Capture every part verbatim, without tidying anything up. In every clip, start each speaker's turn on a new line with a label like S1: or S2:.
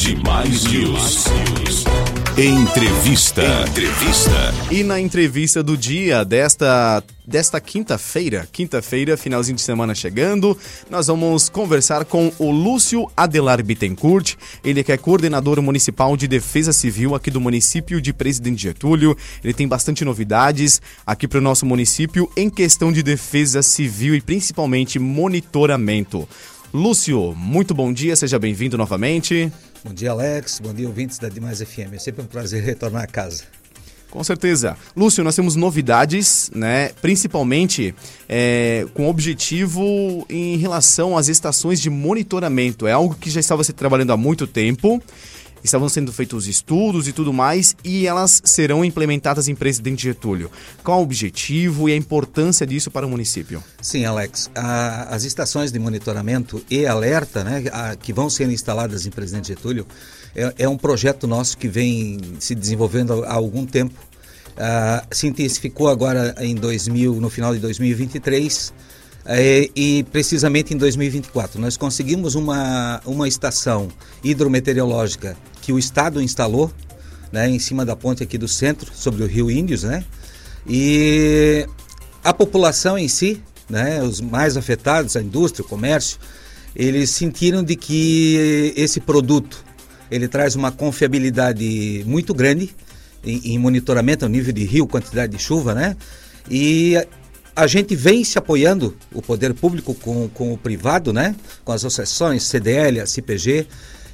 S1: Demais News. Entrevista. Entrevista.
S2: E na entrevista do dia desta, desta quinta-feira, quinta-feira, finalzinho de semana chegando, nós vamos conversar com o Lúcio Adelar Bittencourt, ele que é coordenador municipal de defesa civil aqui do município de Presidente Getúlio. Ele tem bastante novidades aqui para o nosso município em questão de defesa civil e principalmente monitoramento. Lúcio, muito bom dia, seja bem-vindo novamente.
S3: Bom dia, Alex. Bom dia, ouvintes da Demais F M. É sempre um prazer retornar a casa.
S2: Com certeza. Lúcio, nós temos novidades, né? Principalmente é, com objetivo em relação às estações de monitoramento. É algo que já estava se trabalhando há muito tempo. Estavam sendo feitos estudos e tudo mais, e elas serão implementadas em Presidente Getúlio. Qual o objetivo e a importância disso para o município?
S3: Sim, Alex. A, as estações de monitoramento e alerta, né, a, que vão ser instaladas em Presidente Getúlio, é, é um projeto nosso que vem se desenvolvendo há, há algum tempo. Uh, se intensificou agora em dois mil, no final de dois mil e vinte e três, É, e precisamente em dois mil e vinte e quatro nós conseguimos uma, uma estação hidrometeorológica que o Estado instalou, né, em cima da ponte aqui do centro, sobre o Rio Índios, né, e a população em si, né, os mais afetados, a indústria, o comércio, eles sentiram de que esse produto ele traz uma confiabilidade muito grande em, em monitoramento ao nível de rio, quantidade de chuva, né, e a gente vem se apoiando, o poder público com, com o privado, né? Com as associações, C D L, a C P G,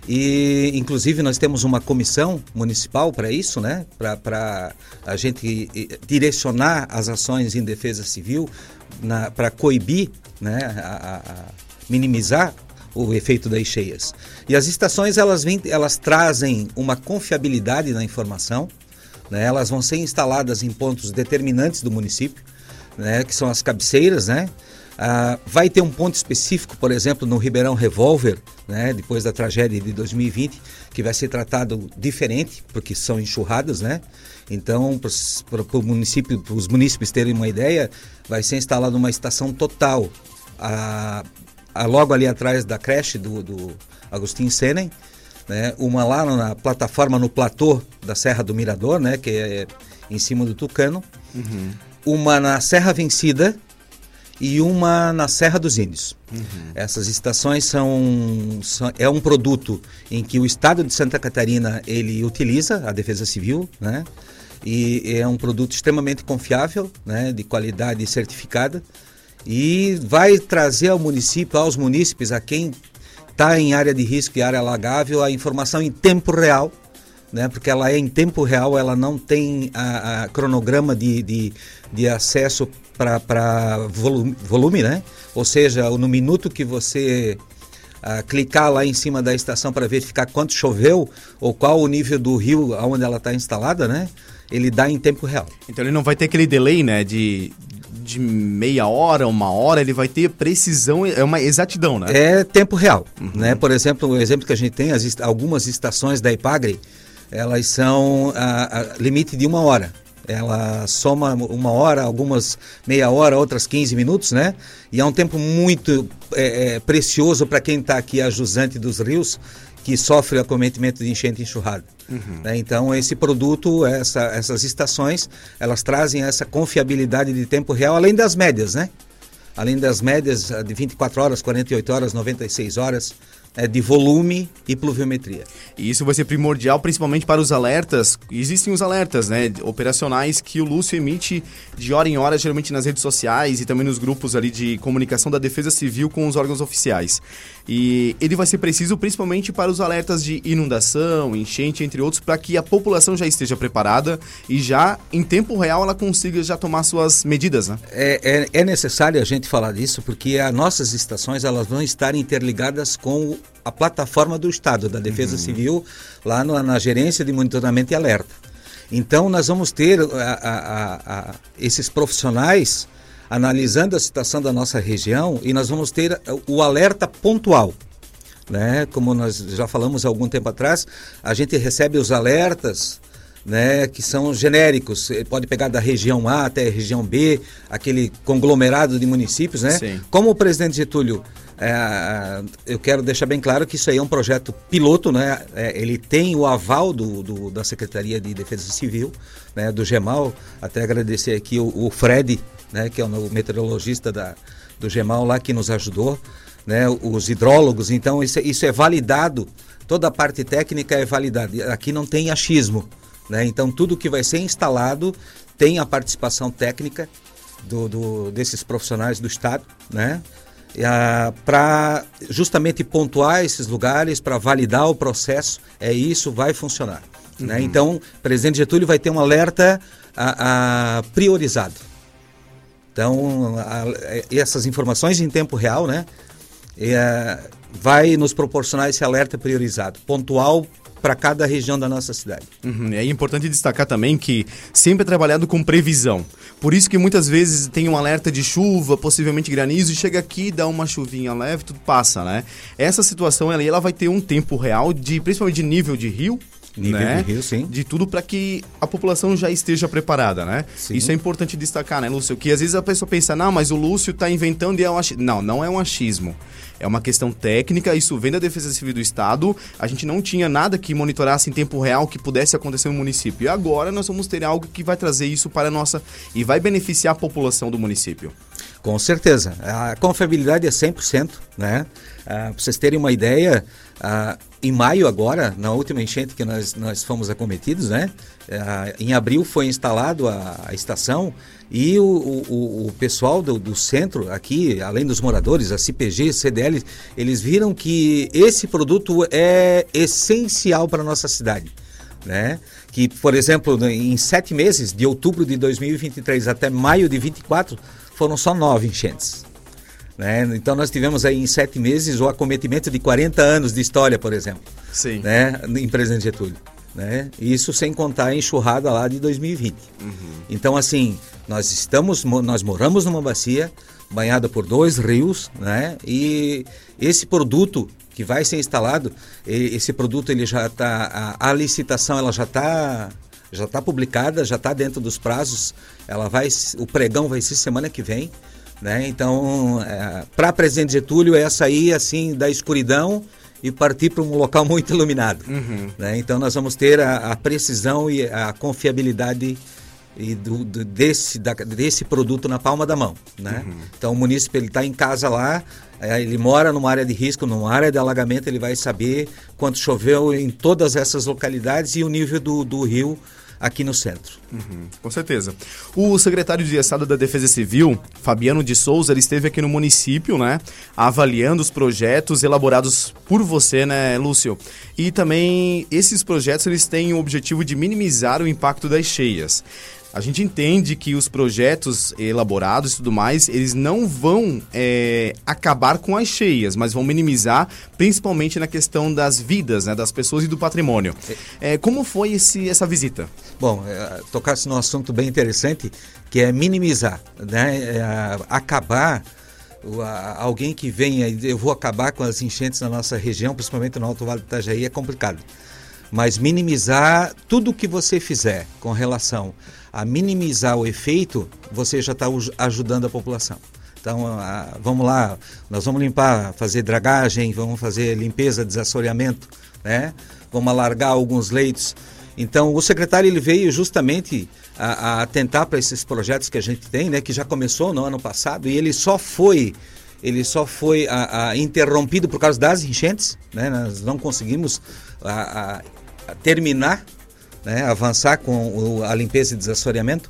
S3: e inclusive nós temos uma comissão municipal para isso, né? Para a gente direcionar as ações em defesa civil, para coibir, né? A, a minimizar o efeito das cheias. E as estações, elas, vêm, elas trazem uma confiabilidade na informação, né? Elas vão ser instaladas em pontos determinantes do município, né, que são as cabeceiras, né? Ah, vai ter um ponto específico, por exemplo, no Ribeirão Revolver, né, depois da tragédia de dois mil e vinte, que vai ser tratado diferente, porque são enxurradas, né? Então, para o município, para os munícipes terem uma ideia, vai ser instalada uma estação total, ah, ah, logo ali atrás da creche do, do Agostinho Senen, né? Uma lá na plataforma, no platô da Serra do Mirador, né, que é em cima do Tucano. Uhum. Uma na Serra Vencida e uma na Serra dos Índios. Uhum. Essas estações são, são é um produto em que o Estado de Santa Catarina ele utiliza a Defesa Civil, né? E é um produto extremamente confiável, né? De qualidade certificada, e vai trazer ao município, aos munícipes, a quem está em área de risco e área alagável, a informação em tempo real, né, porque ela é em tempo real, ela não tem a, a cronograma de, de, de acesso para volume, volume, né? Ou seja, no minuto que você a, clicar lá em cima da estação para verificar quanto choveu ou qual o nível do rio onde ela está instalada, né? Ele dá em tempo real.
S2: Então ele não vai ter aquele delay, né, de, de meia hora, uma hora, ele vai ter precisão, é uma exatidão, né?
S3: É tempo real, uhum. Né? Por exemplo, o exemplo que a gente tem, as, algumas estações da Ipagre, elas são a, a limite de uma hora. Ela soma uma hora, algumas meia hora, outras quinze minutos, né? E é um tempo muito é, é, precioso para quem está aqui a jusante dos rios, que sofre o acometimento de enchente e enxurrada. Uhum. Né? Então, esse produto, essa, essas estações, elas trazem essa confiabilidade de tempo real, além das médias, né? Além das médias de vinte e quatro horas, quarenta e oito horas, noventa e seis horas, é, de volume e pluviometria.
S2: E isso vai ser primordial, principalmente para os alertas. Existem os alertas, né, operacionais que o Lúcio emite de hora em hora, geralmente nas redes sociais e também nos grupos ali de comunicação da Defesa Civil com os órgãos oficiais. E ele vai ser preciso principalmente para os alertas de inundação, enchente, entre outros, para que a população já esteja preparada e já, em tempo real, ela consiga já tomar suas medidas, né?
S3: É, é, é necessário a gente falar disso, porque as nossas estações, elas vão estar interligadas com a plataforma do Estado, da Defesa uhum. Civil, lá no, na gerência de monitoramento e alerta. Então, nós vamos ter a, a, a, esses profissionais analisando a situação da nossa região, e nós vamos ter o alerta pontual, né? Como nós já falamos há algum tempo atrás, a gente recebe os alertas né, que são genéricos, pode pegar da região A até a região B, aquele conglomerado de municípios, né?
S2: Sim.
S3: Como o presidente Getúlio, é, eu quero deixar bem claro que isso aí é um projeto piloto, né? É, ele tem o aval do, do, da Secretaria de Defesa Civil, né, do GEMAL, até agradecer aqui o, o Fred, né, que é o meteorologista da, do GEMAL lá, que nos ajudou, né, os hidrólogos. Então isso, isso é validado, toda a parte técnica é validada, aqui não tem achismo. Né? Então, tudo que vai ser instalado tem a participação técnica do, do, desses profissionais do Estado, né? Para justamente pontuar esses lugares, para validar o processo, é isso, vai funcionar. Uhum. Né? Então, o presidente Getúlio vai ter um alerta a, a priorizado. Então, a, a, essas informações em tempo real, né? É, vai nos proporcionar esse alerta priorizado, pontual, para cada região da nossa cidade.
S2: Uhum. É importante destacar também que sempre é trabalhado com previsão. Por isso que muitas vezes tem um alerta de chuva, possivelmente granizo, e chega aqui, dá uma chuvinha leve, tudo passa, né? Essa situação ela, ela vai ter um tempo real, de, principalmente de nível de rio,
S3: Nível
S2: né?
S3: de rio, sim.
S2: De tudo para que a população já esteja preparada, né?
S3: Sim.
S2: Isso é importante destacar, né, Lúcio? Que às vezes a pessoa pensa, não, mas o Lúcio está inventando e é um achismo. Não, não é um achismo. É uma questão técnica, isso vem da Defesa Civil do Estado. A gente não tinha nada que monitorasse em tempo real que pudesse acontecer no município. E agora nós vamos ter algo que vai trazer isso para a nossa... e vai beneficiar a população do município.
S3: Com certeza. A confiabilidade é cem por cento, né? Ah, para vocês terem uma ideia, ah, em maio agora, na última enchente que nós, nós fomos acometidos, né? Ah, em abril foi instalado a, a estação e o, o, o pessoal do, do centro aqui, além dos moradores, a C P G, C D L, eles viram que esse produto é essencial para a nossa cidade, né? Que, por exemplo, em sete meses, de outubro de dois mil e vinte e três até maio de vinte e quatro, foram só nove enchentes. Né? Então nós tivemos aí em sete meses o acometimento de quarenta anos de história, por exemplo.
S2: Sim.
S3: Né? Em Presidente Getúlio. Né? Isso sem contar a enxurrada lá de dois mil e vinte. Uhum. Então, assim, nós estamos, nós moramos numa bacia banhada por dois rios, né? E esse produto que vai ser instalado, esse produto ele já está, a, a licitação ela já está já está publicada, já está dentro dos prazos. Ela vai, o pregão vai ser semana que vem. Né? Então, é, para Presidente Getúlio é sair assim da escuridão e partir para um local muito iluminado. Uhum. Né? Então nós vamos ter a, a precisão e a confiabilidade e do, do, desse, da, desse produto na palma da mão. Né? Uhum. Então o munícipe está em casa lá, é, ele mora numa área de risco, numa área de alagamento, ele vai saber quanto choveu em todas essas localidades e o nível do, do rio aqui no centro.
S2: Uhum, com certeza. O secretário de Estado da Defesa Civil, Fabiano de Souza, ele esteve aqui no município, né, avaliando os projetos elaborados por você, né, Lúcio? E também esses projetos, eles têm o objetivo de minimizar o impacto das cheias. A gente entende que os projetos elaborados e tudo mais, eles não vão é, acabar com as cheias, mas vão minimizar, principalmente na questão das vidas, né, das pessoas e do patrimônio. É, como foi esse, essa visita?
S3: Bom, é, tocasse num assunto bem interessante, que é minimizar, né, é, acabar... Alguém que venha e eu vou acabar com as enchentes na nossa região, principalmente no Alto Vale do Itajaí, é complicado. Mas minimizar tudo que você fizer com relação a minimizar o efeito, você já está ajudando a população. Então, a, vamos lá, nós vamos limpar, fazer dragagem, vamos fazer limpeza, desassoreamento, né? Vamos alargar alguns leitos. Então, o secretário ele veio justamente a, a atentar para esses projetos que a gente tem, né? Que já começou no ano passado e ele só foi... Ele só foi a, a, interrompido por causa das enchentes, né? Nós não conseguimos a, a, a terminar, né? Avançar com o, a limpeza e desassoreamento.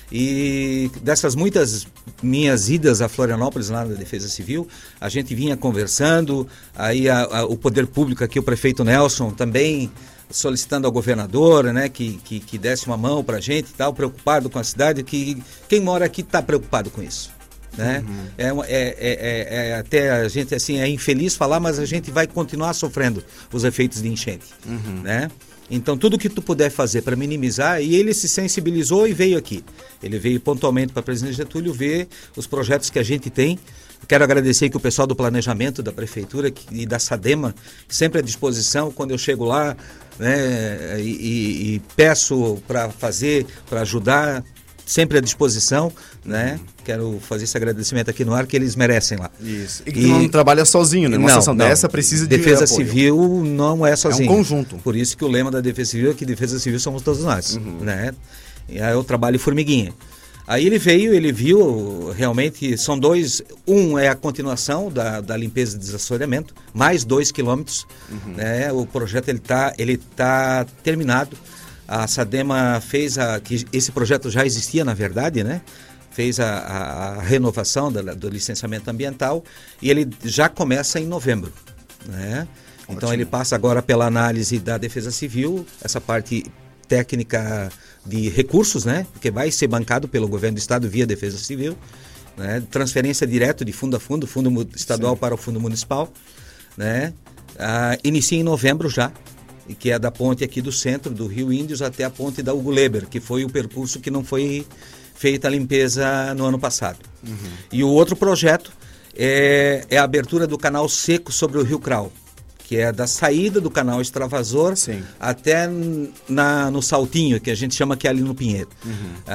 S3: E dessas muitas minhas idas a Florianópolis, lá na Defesa Civil, a gente vinha conversando, aí a, a, o poder público aqui, o prefeito Nelson, também solicitando ao governador, né, que, que, que desse uma mão para a gente e tal, preocupado com a cidade, que quem mora aqui está preocupado com isso. Né? Uhum. É, é, é, é até a gente assim é infeliz falar, mas a gente vai continuar sofrendo os efeitos de enchente, uhum. Né? Então tudo que tu puder fazer para minimizar, e ele se sensibilizou e veio aqui, ele veio pontualmente para Presidente Getúlio ver os projetos que a gente tem, Quero agradecer que o pessoal do planejamento da prefeitura que, e da SADEMA, sempre à disposição quando eu chego lá, né, e, e, e peço para fazer, para ajudar, sempre à disposição, né? Quero fazer esse agradecimento aqui no ar que eles merecem lá.
S2: Isso. E que e... não trabalha sozinho, né? Uma
S3: não,
S2: situação
S3: não.
S2: dessa precisa de
S3: Defesa
S2: apoio.
S3: Civil não é sozinho.
S2: É um conjunto.
S3: Por isso que o lema da Defesa Civil é que Defesa Civil somos todos nós, uhum. né? E aí eu trabalho formiguinha. Aí ele veio, ele viu, realmente, são dois, um é a continuação da, da limpeza e desassoreamento, mais dois quilômetros, uhum. né? O projeto ele está ele tá terminado. A SADEMA fez a, que esse projeto já existia na verdade, né? Fez a, a, a renovação da, do licenciamento ambiental e ele já começa em novembro, né? Ótimo. Então ele passa agora pela análise da Defesa Civil, essa parte técnica de recursos, né? Porque vai ser bancado pelo governo do estado via Defesa Civil, né? Transferência direto de fundo a fundo, fundo estadual Sim. para o fundo municipal, né? Ah, inicia em novembro já, e que é da ponte aqui do centro, do Rio Índios, até a ponte da Hugo Leber, que foi o percurso que não foi feita a limpeza no ano passado. Uhum. E o outro projeto é, é a abertura do canal seco sobre o Rio Crau, que é da saída do canal Extravasor Sim. até na, no Saltinho, que a gente chama que é ali no Pinheiro. Uhum.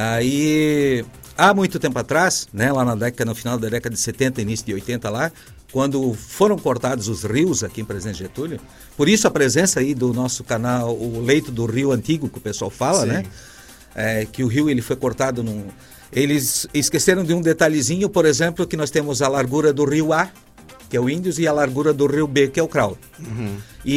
S3: Aí, há muito tempo atrás, né, lá na década, no final da década de setenta, início de oitenta lá, quando foram cortados os rios aqui em Presidente Getúlio, por isso a presença aí do nosso canal, o leito do rio antigo, que o pessoal fala, Sim. né? É, que o rio ele foi cortado num... Eles esqueceram de um detalhezinho, por exemplo, que nós temos a largura do rio A, que é o Índios, e a largura do rio B, que é o Crau. Uhum.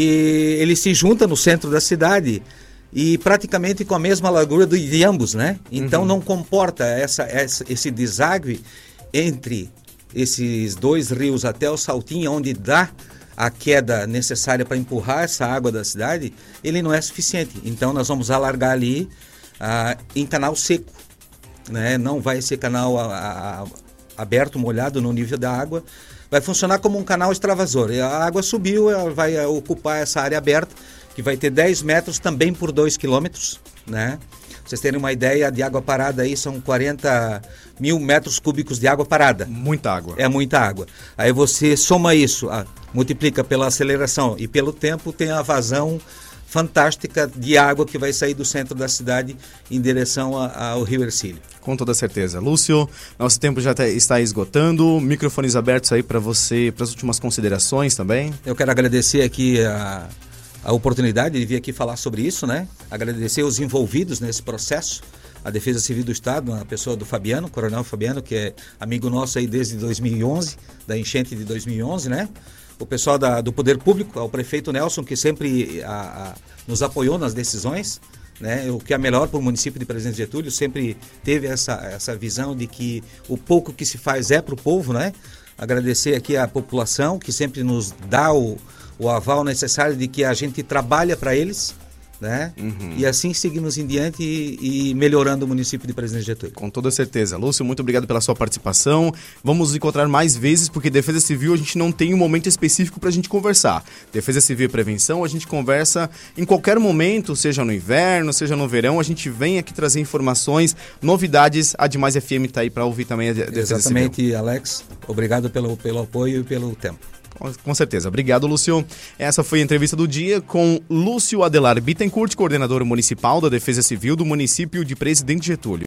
S3: E ele se junta no centro da cidade e praticamente com a mesma largura de, de ambos, né? Então uhum. não comporta essa, essa, esse deságue entre esses dois rios até o Saltinho, onde dá a queda necessária para empurrar essa água da cidade, ele não é suficiente. Então nós vamos alargar ali ah, em canal seco, né? Não vai ser canal a, a, aberto, molhado no nível da água, vai funcionar como um canal extravasor. E a água subiu, ela vai ocupar essa área aberta, que vai ter dez metros também por dois quilômetros, né? Pra vocês terem uma ideia, de água parada aí são quarenta mil metros cúbicos de água parada.
S2: Muita água.
S3: É muita água. Aí você soma isso, ah, multiplica pela aceleração e pelo tempo, tem a vazão fantástica de água que vai sair do centro da cidade em direção a, ao Rio Hercílio.
S2: Com toda certeza. Lúcio, nosso tempo já está esgotando, microfones abertos aí para você, para as últimas considerações também.
S3: Eu quero agradecer aqui a... a oportunidade de vir aqui falar sobre isso, né? Agradecer os envolvidos nesse processo, a Defesa Civil do Estado, a pessoa do Fabiano, Coronel Fabiano, que é amigo nosso aí desde dois mil e onze, da enchente de dois mil e onze, né? O pessoal da, do Poder Público, ao prefeito Nelson, que sempre a, a, nos apoiou nas decisões, né? O que é melhor para o município de Presidente Getúlio, sempre teve essa, essa visão de que o pouco que se faz é para o povo, né? Agradecer aqui a população, que sempre nos dá o o aval necessário de que a gente trabalha para eles, né? Uhum. E assim seguimos em diante e, e melhorando o município de Presidente Getúlio.
S2: Com toda certeza. Lúcio, muito obrigado pela sua participação. Vamos nos encontrar mais vezes, porque Defesa Civil a gente não tem um momento específico para a gente conversar. Defesa Civil e Prevenção, a gente conversa em qualquer momento, seja no inverno, seja no verão, a gente vem aqui trazer informações, novidades. A Demais F M está aí para ouvir também a Defesa
S3: Exatamente,
S2: Civil.
S3: Exatamente, Alex. Obrigado pelo, pelo apoio e pelo tempo.
S2: Com certeza. Obrigado, Lúcio. Essa foi a entrevista do dia com Lúcio Adelar Bittencourt, coordenador municipal da Defesa Civil do município de Presidente Getúlio.